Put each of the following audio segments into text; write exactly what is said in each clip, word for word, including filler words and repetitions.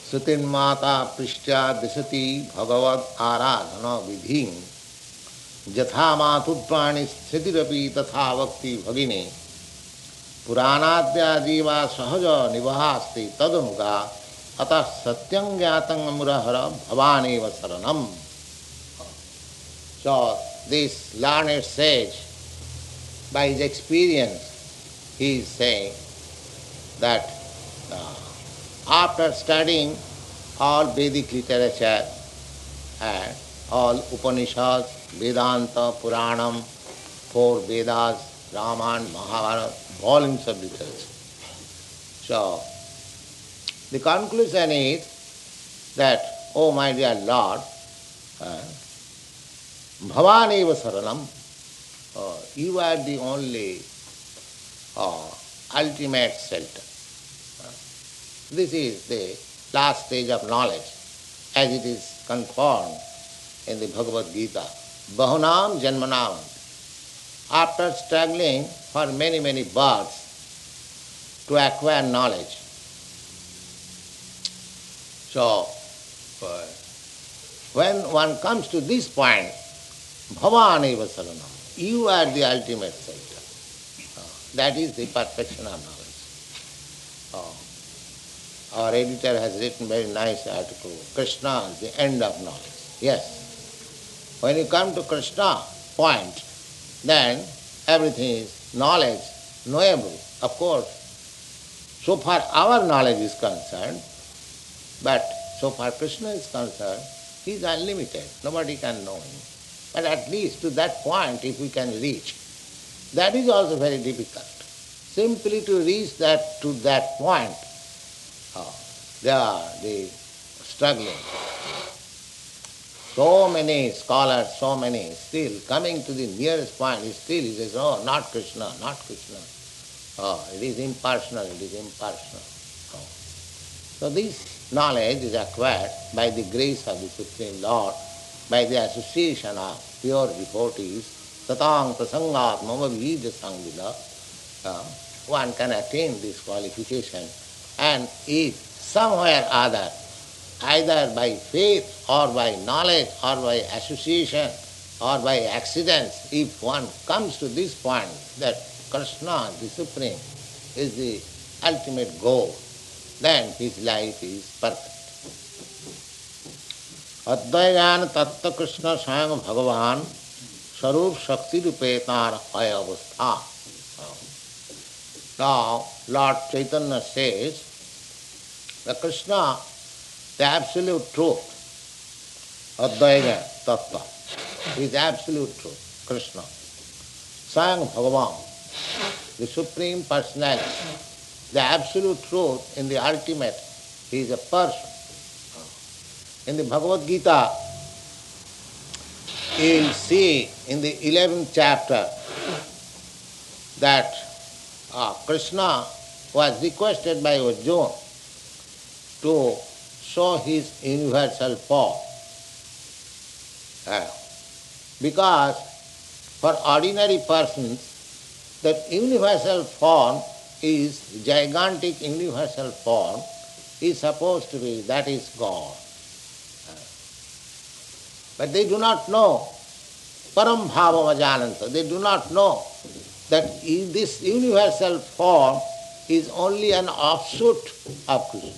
Sutinmata prishtya disati bhagavad aradhana vidhi jatha matudprani sthitirapi tatha bhakti bhagine puranadya jiva sahaja nivahasti tadanuga atah satyam jnatang amurahara bhavaneva saranam. So this learned sage, by his experience, he is saying that uh, after studying all Vedic literature and all Upanishads, Vedanta, Puranam, four Vedas, Ramayana, Mahabharata, volumes of literature. So, the conclusion is that, oh my dear Lord, uh, Bhavaneva Saranam, uh, you are the only uh, ultimate shelter. This is the last stage of knowledge, as it is confirmed in the Bhagavad Gita. Bahunam janmanam. After struggling for many, many births to acquire knowledge. So, when one comes to this point, Bhavaneva saranam, you are the ultimate shelter. That is the perfection of knowledge. Our editor has written very nice article, Krishna, the end of knowledge. Yes. When you come to Krishna point, then everything is knowledge, knowable. Of course, so far our knowledge is concerned, but so far Krishna is concerned, he is unlimited. Nobody can know him. But at least to that point, if we can reach, that is also very difficult. Simply to reach that to that point, oh, they are the struggling. So many scholars, so many, still coming to the nearest point, still he says, oh, not Krishna, not Krishna. Oh, it is impersonal, it is impersonal. Oh. So this knowledge is acquired by the grace of the Supreme Lord, by the association of pure devotees, tatang prasangat mama vijja sangila. One can attain this qualification. And if somewhere or other, either by faith or by knowledge or by association or by accidents, if one comes to this point that Krishna, the Supreme, is the ultimate goal, then his life is perfect. Advayan tatta Krishna Swayam Bhagavan Sarup Shakti Rupetar Ayavastha. Now, Lord Chaitanya says that Krishna, the absolute truth, Advaita Tattva, is absolute truth, Krishna. Swayam Bhagavan, the Supreme Personality, the absolute truth in the ultimate, he is a person. In the Bhagavad Gita, you will see in the eleventh chapter that uh, Krishna was requested by Arjuna to show his universal form. Uh, because for ordinary persons, that universal form is gigantic universal form is supposed to be, that is God. But they do not know param bhava vajananta. They do not know that this universal form is only an offshoot of Krishna.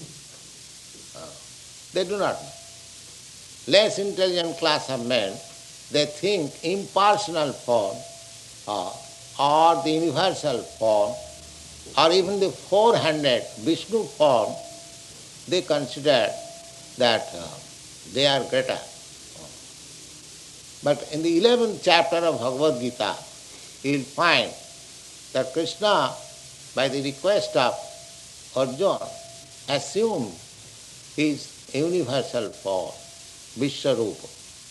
They do not know. Less intelligent class of men, they think impersonal form uh, or the universal form or even the four-handed Vishnu form, they consider that uh, they are greater. But in the eleventh chapter of Bhagavad Gita, you will find that Krishna, by the request of Arjuna, assumed his universal form, Vishwarupa.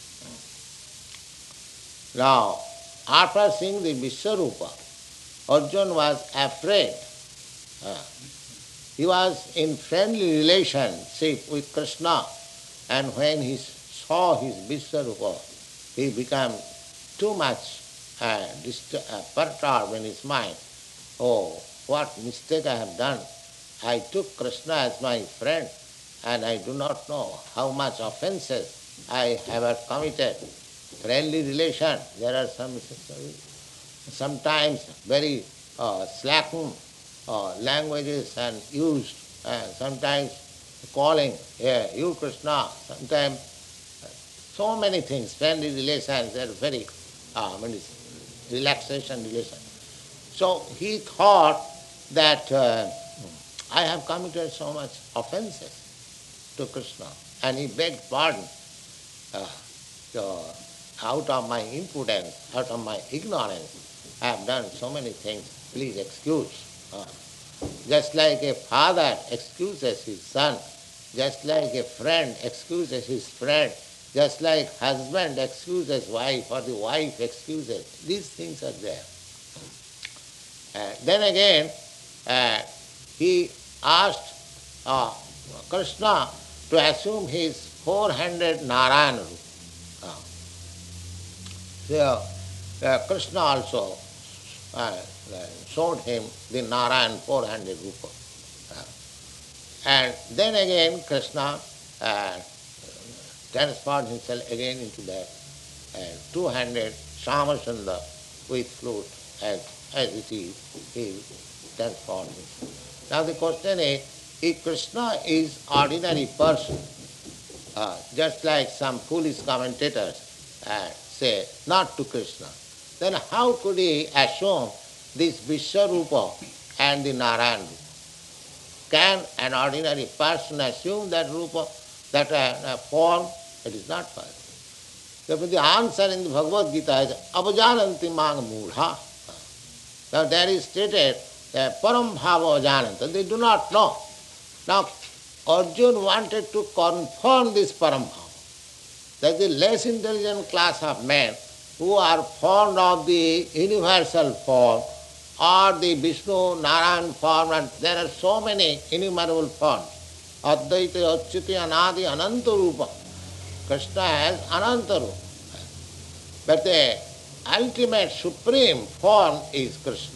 Now, after seeing the Vishwarupa, Arjuna was afraid. He was in friendly relationship with Krishna, and when he saw his Vishwarupa, he became too much uh, dist- uh, perturbed in his mind. Oh, what mistake I have done. I took Krishna as my friend, and I do not know how much offenses I have committed. Friendly relation, there are some sometimes very uh, slackened uh, languages and used, uh, sometimes calling, yeah, you Krishna, sometimes so many things, friendly relations, they are very uh, I mean, relaxation relation. So he thought that uh, I have committed so much offenses to Krishna, and he begged pardon. Uh, so out of my impudence, out of my ignorance, I have done so many things. Please excuse. Uh, just like a father excuses his son, just like a friend excuses his friend, just like husband excuses wife or the wife excuses. These things are there. Uh, then again, uh, he asked uh, Krishna to assume his four-handed Narayan roop. Uh, so, uh, Krishna also uh, uh, showed him the Narayan four-handed rupa. Uh, and then again Krishna uh, transformed himself again into that uh, two-handed Shamasundar with flute as, as it is, he transformed himself. Now the question is, if Krishna is ordinary person, uh, just like some foolish commentators uh, say, not to Krishna, then how could he assume this Vishwarupa and the Narayan Rupa? Can an ordinary person assume that Rupa, that uh, form? It is not possible. Therefore the answer in the Bhagavad Gita is avajananti mang mudha. Now there is stated that param bhava avajananta. They do not know. Now Arjuna wanted to confirm this param bhava. That the less intelligent class of men who are fond of the universal form or the Vishnu, Narayan form, and there are so many innumerable forms. Advaita, Achyuti, Anadi, Ananta Rupa. Krishna has Ananta Rupa. But the ultimate supreme form is Krishna.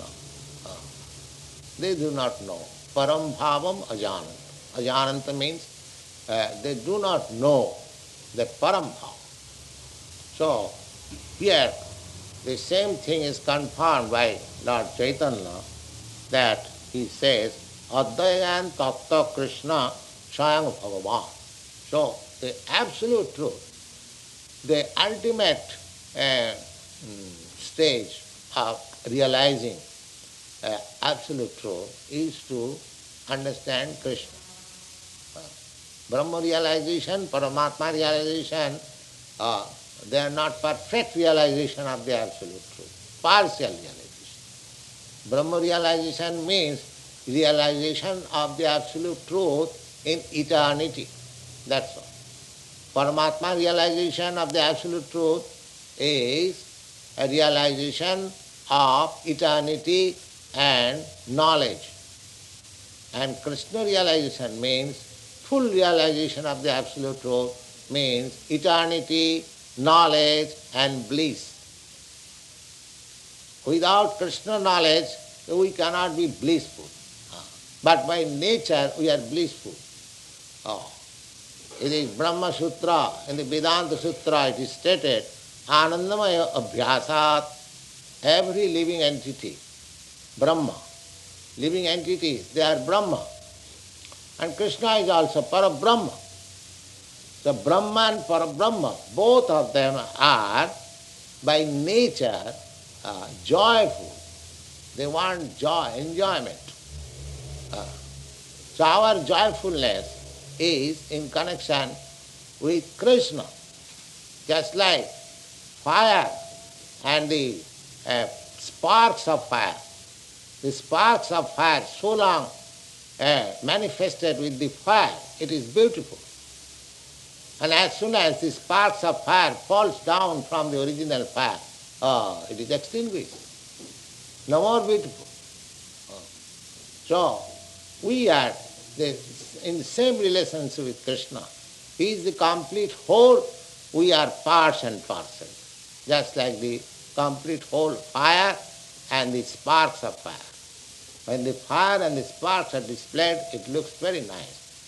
They do not know. Param bhavam ajananta. Ajananta means uh, they do not know the param bhava. So here the same thing is confirmed by Lord Chaitanya, that he says, Advayan Tattva Krishna Swayam Bhagavan. So the absolute truth, the ultimate uh, stage of realizing uh, absolute truth is to understand Krishna. Brahma realization, Paramatma realization, uh, they are not perfect realization of the absolute truth, partial realization. Brahma realization means realization of the absolute truth in eternity. That's all. Paramatma realization of the absolute truth is a realization of eternity and knowledge. And Krishna realization means full realization of the absolute truth, means eternity, knowledge and bliss. Without Krishna knowledge, we cannot be blissful. But by nature, we are blissful. Oh. In the Brahma Sutra, in the Vedanta Sutra, it is stated, Anandamaya Abhyasat, every living entity, Brahma, living entities, they are Brahma. And Krishna is also Parabrahma. So Brahma and Parabrahma, both of them are by nature uh, joyful. They want joy, enjoyment. Uh, so our joyfulness is in connection with Krishna. Just like fire and the uh, sparks of fire. The sparks of fire so long uh, manifested with the fire, it is beautiful. And as soon as the sparks of fire falls down from the original fire, oh, it is extinguished. No more beautiful. Oh. So, we are the, in the same relationship with Krishna. He is the complete whole, we are parts and parcels. Just like the complete whole fire and the sparks of fire. When the fire and the sparks are displayed, it looks very nice.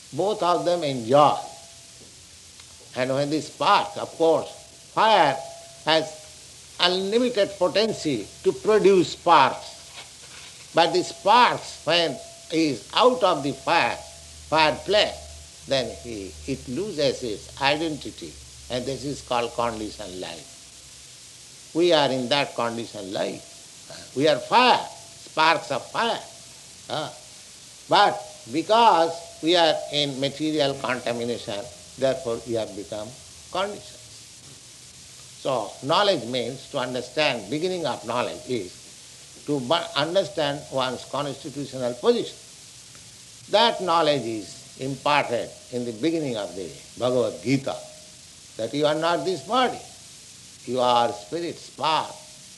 both of them enjoy. And when this spark, of course, fire has unlimited potency to produce sparks. But the sparks, when is out of the fire, fireplace, then he, it loses its identity. And this is called conditioned life. We are in that conditioned life. We are fire, sparks of fire. Uh, But because we are in material contamination, therefore we have become conditioned. So knowledge means to understand, beginning of knowledge is to understand one's constitutional position. That knowledge is imparted in the beginning of the Bhagavad Gita, that you are not this body, you are spirit, spark.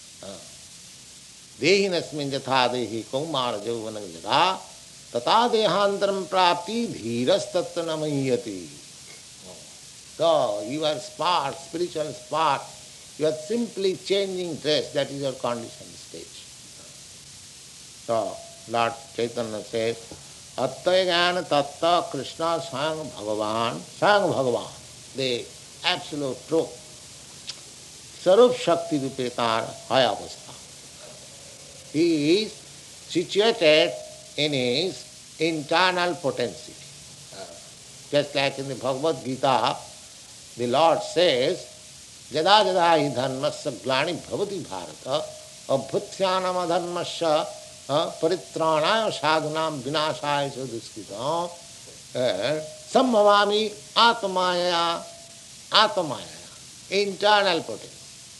Dehinasmin jatha dehi kaumara jauvanam jada tata dehantaram prapti dhiras tattanamayati. So you are spark, spiritual spark, you are simply changing dress, that is your conditioned stage. So Lord Chaitanya says, Attayagana Tatta Krishna Sang Bhagavan, Sang Bhagavan, the absolute truth, Sarup Shakti Rupetar Hayavastha. He is situated in his internal potency. Just like in the Bhagavad Gita, the Lord says, Jada jada hi dharmasya glani bhavati bharata abhutsyanam adharmasya paritranaya sadhanam vinashaya duskritam sambhavami atmaya atmaya, internal potency.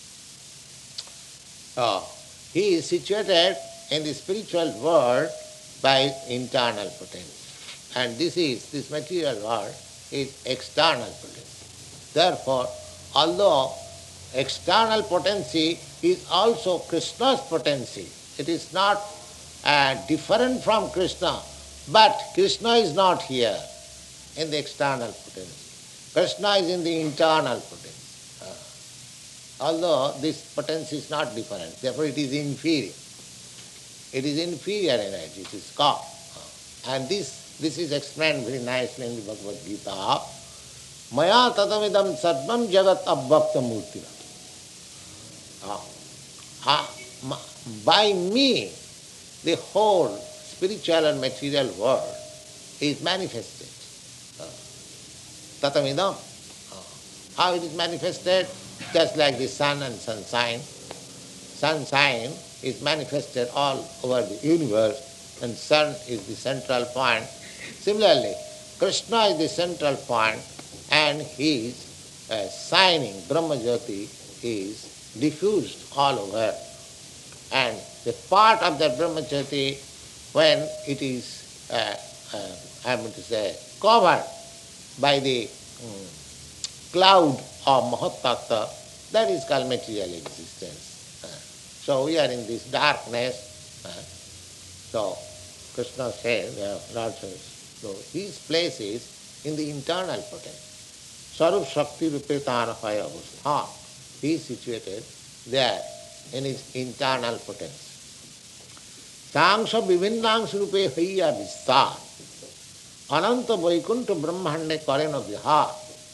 Oh, he is situated in the spiritual world by internal potency. And this is, this material world is external potency. Therefore, although external potency is also Krishna's potency, it is not uh, different from Krishna, but Krishna is not here in the external potency. Krishna is in the internal potency. Uh, although this potency is not different, therefore it is inferior. It is inferior energy, it is called. Uh, and this, this is explained very nicely in the Bhagavad Gita. Maya tatamidam sarvam jagat abhakta murtina. Ah, ah, by me, the whole spiritual and material world is manifested. Tatamidam. How it is manifested? Just like the sun and sunshine. Sunshine is manifested all over the universe, and sun is the central point. Similarly, Krishna is the central point, and his uh, shining Brahmajyoti is diffused all over. And the part of that Brahmajyoti, when it is, uh, uh, I am going to say, covered by the um, cloud of Mahatattva, that is called material existence. Uh, so we are in this darkness. Uh, so Krishna says, uh, Lord says, so his place is in the internal potency. Sarup Shakti Rupetana Hayavastha. He is situated there in his internal potency. Sangsha Vivinnangsha Rupe Haya Vistar. Ananta Vaikunta Brahmande Karena Vihar.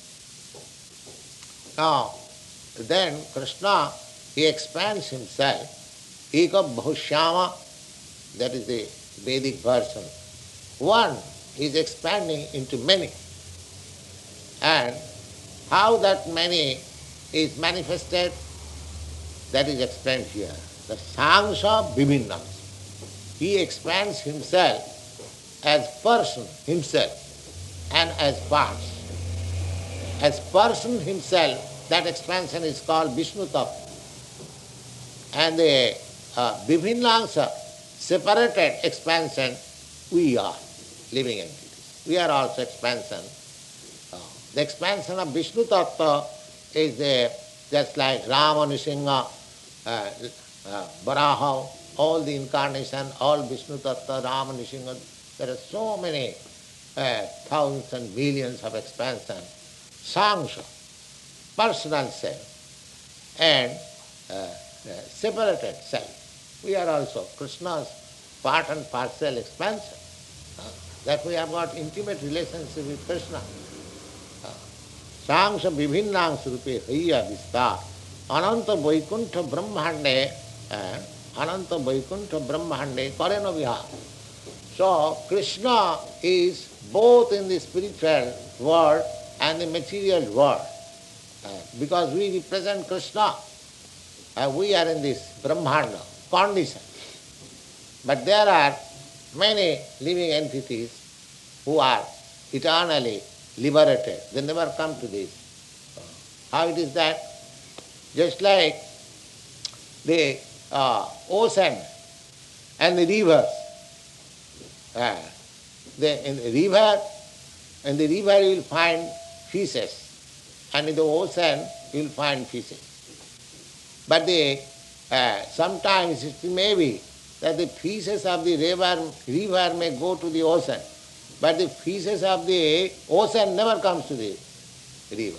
Now, then Krishna, he expands himself. Eka Bahushyama, that is the Vedic version. One is expanding into many. And how that many is manifested, that is explained here. The Sangsha Vivinnangsha. He expands himself as person himself and as parts. As person himself, that expansion is called Vishnu Tattva. And the uh, Vivinnangsha, separated expansion, we are living entities. We are also expansion. Uh, the expansion of Vishnu Tattva is uh, just like Rama, Nrsimha, uh, uh, Varaha, all the incarnation, all Vishnu Tattva, Rama, Nrsimha. There are so many uh, thousands and millions of expansion. Sangsha, personal self, and uh, uh, separated self. We are also Krishna's part and parcel expansion. Uh, that we have got intimate relationship with Krishna. Sangsha Vivinnang Rupe Haya Vistar Ananta Vaikuntha Brahmande Ananta Vaikuntha Brahmande Karena Viha. So Krishna is both in the spiritual world and the material world. Uh, because we represent Krishna, uh, we are in this Brahmanda condition. But there are many living entities who are eternally liberated. They never come to this. How it is that? Just like the uh, ocean and the rivers. Uh, the, in the river, in the river you will find fishes, and in the ocean you will find fishes. But the, uh, sometimes it may be that the fishes of the river, river may go to the ocean, but the fishes of the ocean never comes to the river.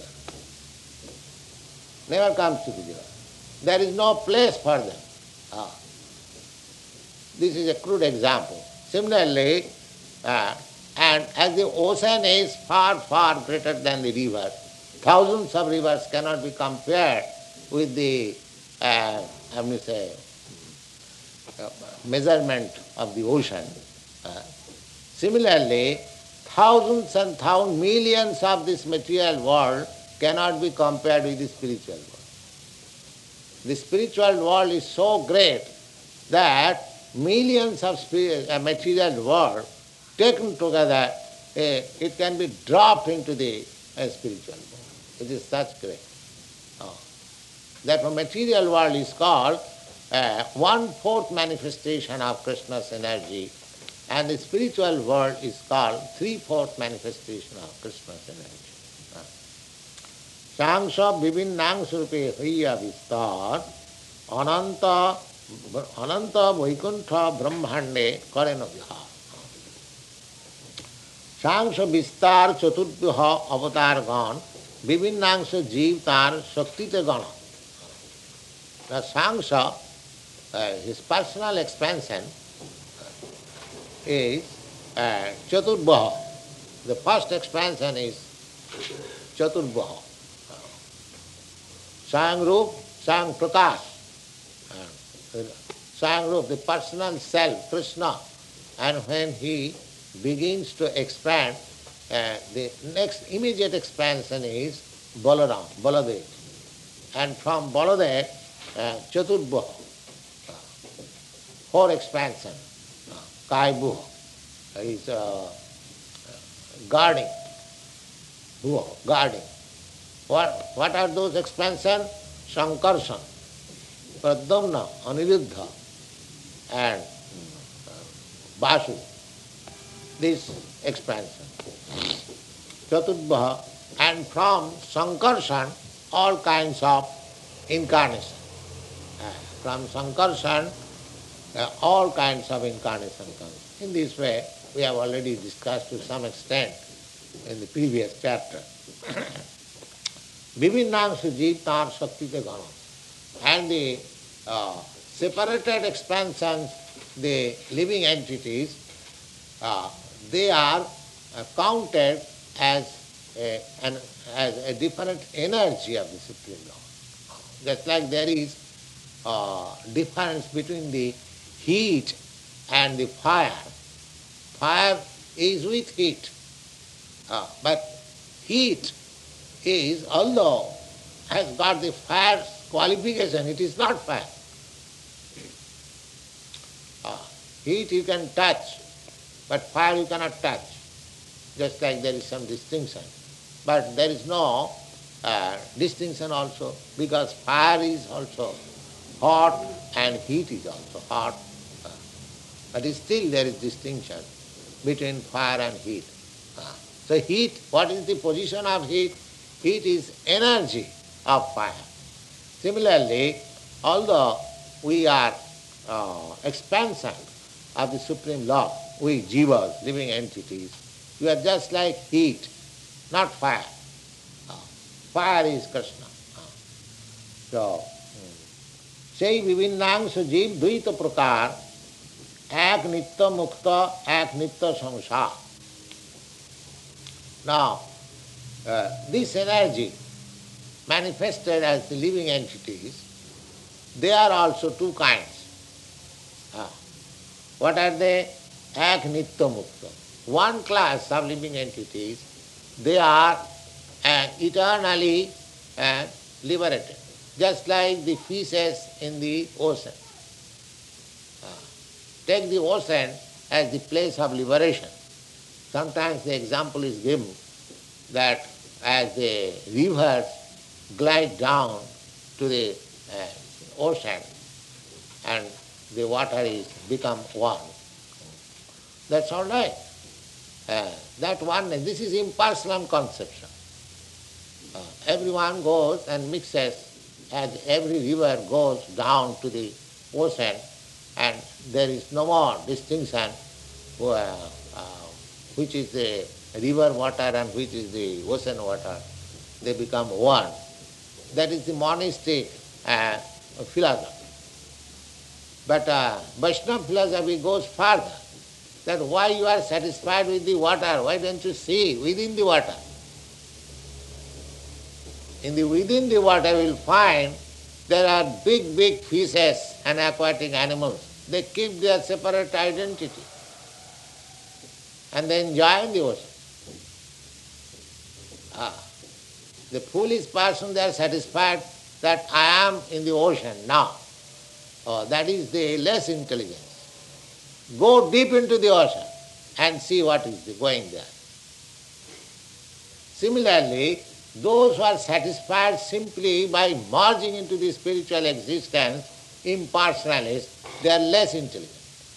Never comes to the river. There is no place for them. Ah. This is a crude example. Similarly, uh, and as the ocean is far, far greater than the river, thousands of rivers cannot be compared with the, uh, I mean say, uh, measurement of the ocean. Uh, similarly, thousands and thousands, millions of this material world cannot be compared with the spiritual world. The spiritual world is so great that millions of spirit, uh, material world taken together, uh, it can be dropped into the uh, spiritual world. It is such great. Oh. Therefore, material world is called uh, one-fourth manifestation of Krishna's energy, and the spiritual world is called three-fourth manifestation of Krishna's energy. Sangsha Vivinnang Surupe Haya Vistar Ananta Ananta Vaikuntha Brahmande Karena Viha. Sangsha Vistar Chaturbhya Avatar Gan Vivinnangsha Jivtar Shaktita Gana. The Sangsha, uh, his personal expansion, is uh, Chaturbhya. The first expansion is Chaturbhya. Sangrup, Sang Prakash. Sangrup, the personal self, Krishna. And when he begins to expand, uh, the next immediate expansion is Balaram, Baladev. And from Baladev, uh, Chaturbhya, uh, four expansion, uh, Kaibuha, is uh, guarding, Bhuha, guarding. What, what are those expansions? Sankarshan, Pradyumna, Aniruddha, and Vasu. This expansion. Chaturbha, and from Sankarshan, all kinds of incarnation. Uh, from Sankarshan, uh, all kinds of incarnation comes. In this way, we have already discussed to some extent in the previous chapter. Vivinnang Sujivtar Shaktita Gana. And the uh, separated expansions, the living entities, uh, they are uh, counted as a, an, as a different energy of the Supreme Lord. Just like there is uh, difference between the heat and the fire. Fire is with heat, uh, but heat is, although has got the fire qualification, it is not fire. Uh, heat you can touch, but fire you cannot touch. Just like there is some distinction. But there is no uh, distinction also, because fire is also hot and heat is also hot. Uh, but still there is distinction between fire and heat. Uh, so heat, what is the position of heat? Heat is energy of fire. Similarly, although we are uh, expansion of the Supreme Lord, we jivas, living entities, we are just like heat, not fire. Uh, fire is Krishna. Uh, so, সেই বিভিন্নাংশ জীব দ্বৈত প্রকার, এক নিত্য মুক্ত, এক নিত্য সংসার. Now, uh, this energy manifested as the living entities, they are also two kinds. Ah. What are they? Ek Nitya Mukta. One class of living entities, they are uh, eternally uh, liberated, just like the fishes in the ocean. Ah. Take the ocean as the place of liberation. Sometimes the example is given that as the rivers glide down to the uh, ocean and the water is become one. That's all right. Uh, that oneness, this is impersonal conception. Uh, everyone goes and mixes as every river goes down to the ocean, and there is no more distinction uh, uh, which is the river water and which is the ocean water. They become one. That is the monistic uh, philosophy. But uh, Vaishnava philosophy goes further. That why you are satisfied with the water, why don't you see within the water? In the within the water you will find there are big, big fishes and aquatic animals. They keep their separate identity and they enjoy in the ocean. Ah. The foolish person, they are satisfied that I am in the ocean now. Oh, that is the less intelligence. Go deep into the ocean and see what is going there. Similarly, those who are satisfied simply by merging into the spiritual existence, impersonalists, they are less intelligent.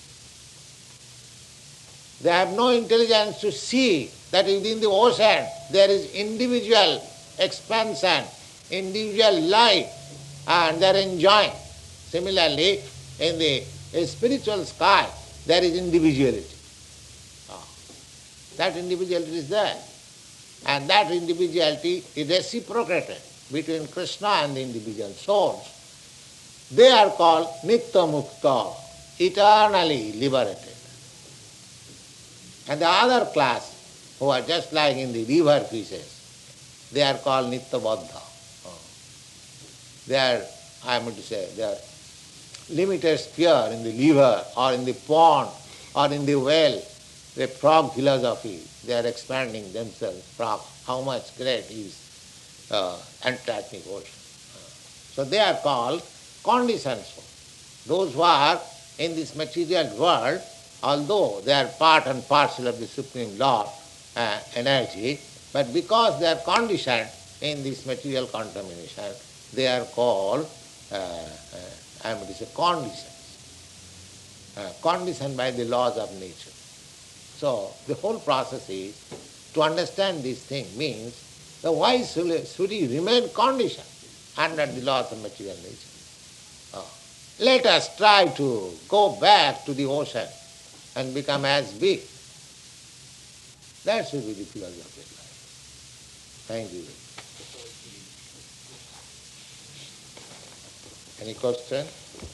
They have no intelligence to see that within the ocean there is individual expansion, individual life, and they are enjoying. Similarly, in the spiritual sky, there is individuality. Oh. That individuality is there. And that individuality is reciprocated between Krishna and the individual souls. They are called Nitya Mukta, eternally liberated. And the other class, who are just like in the river fishes, they are called Nitya Baddha. Oh. They are, I am going to say, they are limited sphere in the river or in the pond or in the well. The frog philosophy, they are expanding themselves. Frog, how much great is uh, Antarctic ocean. So they are called conditioned souls. Those who are in this material world, although they are part and parcel of the Supreme Lord uh, energy, but because they are conditioned in this material contamination, they are called, uh, uh, I am going to say, conditions. Uh, conditioned by the laws of nature. So the whole process is, to understand this thing means, the why should he remain conditioned under the laws of material nature? Uh, let us try to go back to the ocean and become as big. That should be the philosophy of life. Thank you. Any question?